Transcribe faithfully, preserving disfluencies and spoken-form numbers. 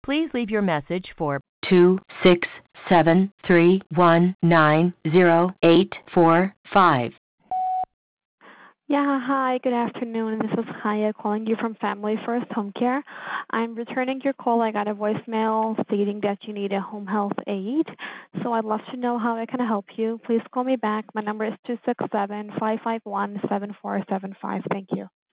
Please leave your message for two six seven three one nine zero eight four five. Yeah, hi, good afternoon. This is Haya calling you from Family First Home Care. I'm returning your call. I got a voicemail stating that you need a home health aide. So I'd love to know how I can help you. Please call me back. My number is two six seven, five five one, seven four seven five. Thank you.